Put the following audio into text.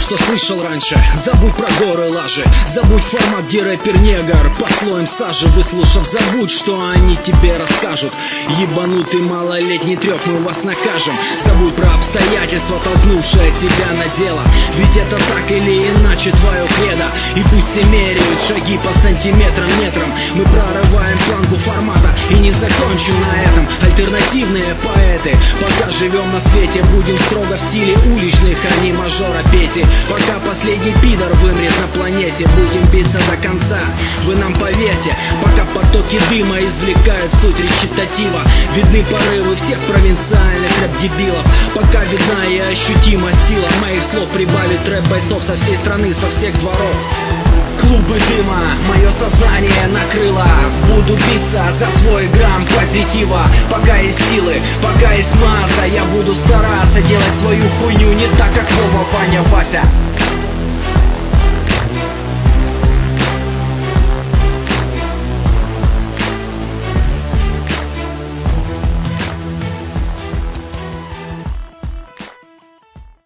что слышал раньше. Забудь про горы лажи, забудь формат, где рэпер негр под слоем сажи. Выслушав, забудь, что они тебе расскажут. Ебанутый малолетний трёп, мы вас накажем. Забудь про обстоятельства, толкнувшие тебя на дело. Ведь это так или иначе твое кредо. И пусть все меряют шаги по сантиметрам, метрам, мы прорываем планку формата и не закончим на этом. Альтернативные поэты, пока живем на свете, будем строго в стиле уличных, а не мажора Пети. Пока последний пидор вымрет на планете, будем биться до конца, вы нам поверьте. Пока потоки дыма извлекают суть речитатива, видны порывы всех провинциальных рэп-дебилов. Пока видна и ощутима сила моих слов, прибавит рэп бойцов со всей страны, со всех дворов. Клубы дыма мое сознание накрыло. Буду биться за свой грамм позитива. Пока есть силы, пока есть масса, я буду стараться делать свою хуйню не так, как Вова, Ваня, Вася.